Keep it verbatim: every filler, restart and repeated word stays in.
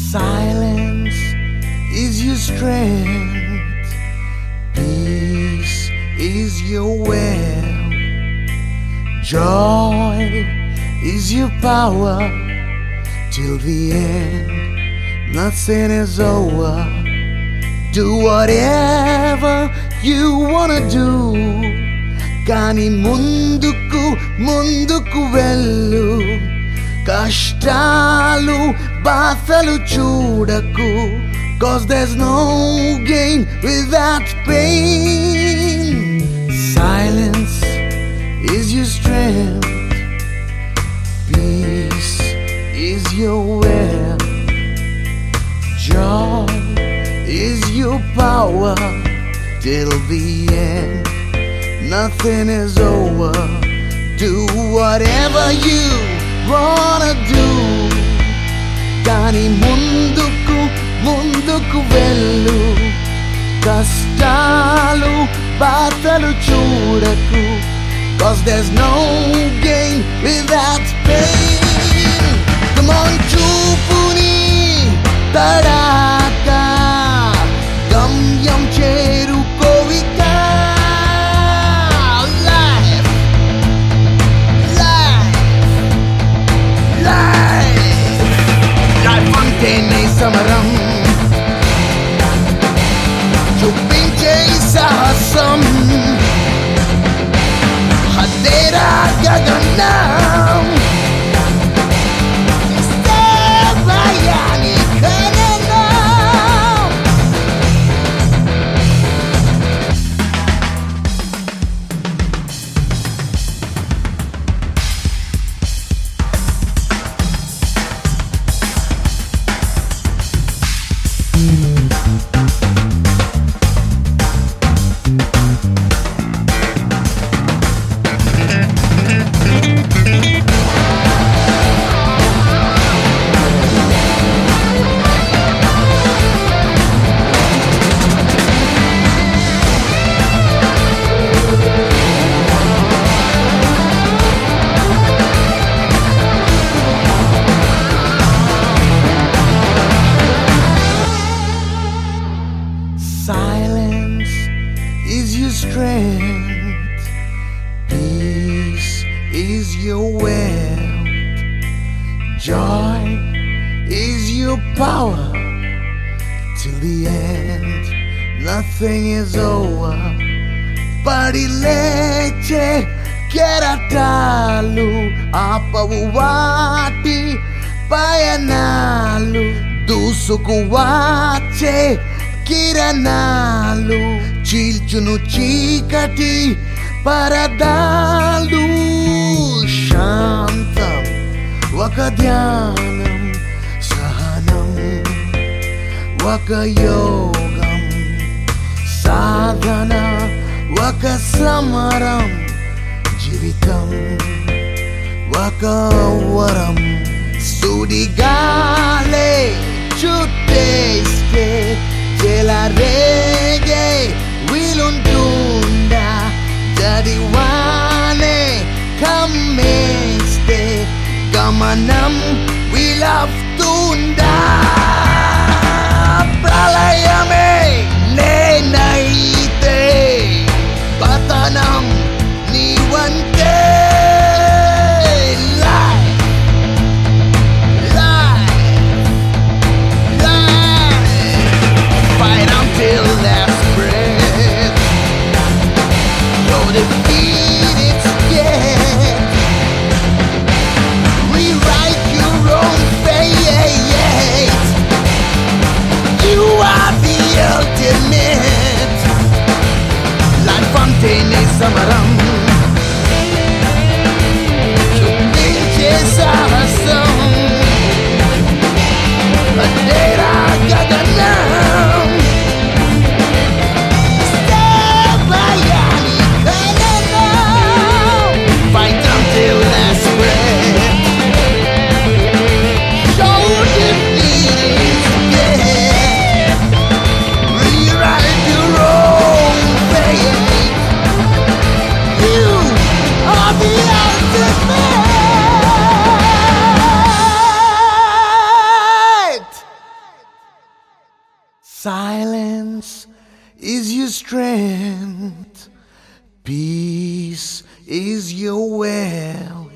Silence is your strength, peace is your will, joy is your power. Till the end, nothing is over. Do whatever you wanna do, కానీ ముందుకు ముందుకు వెళ్ళు. కష్టాలు బాధలు చూడకు, cause there's no gain without pain. Silence is your strength, peace is your will, joy is your power. Till the end, nothing is over. Do whatever you wanna do, కానీ ముందుకు ముందుకు వెళ్ళు. కష్టాలు బాధలు చూడకు, cause there's no gain without pain. Come on, చూపుని తడాక గమ్యం చేరుకోవిక. Life, life, life, life అంటేనే సమరం, చూపించే సాహసం, హద్దేరా గగనం. Silence is your strength, peace is your wealth, joy is your power. Till the end, nothing is over. పడిలేచే కెరటాలు ఆపవు వాటి పయనాలు, దూసుకు వాచే కిరణాలు చీల్చును చీకటి పరదాలు. శాంతం ఒక ధ్యానం, సహనం ఒక యోగం, సాధన ఒక సమరం, జీవితం ఒక వరం. సుడిగాలే చుట్టేస్తే చెలరేగే వీలుంటుందా, జడివానే కమ్మేస్తే గమనం వీలవుతుందా. ప్రళయమే నేనైతే పతనం నీవంటే. Till last breath, though defeated yet, rewrite your own fate. You are the ultimate. Life అంటేనే సమరం, చూపించే సాహసం, హద్దేరా గగనం. Silence is your strength. Peace is your wealth.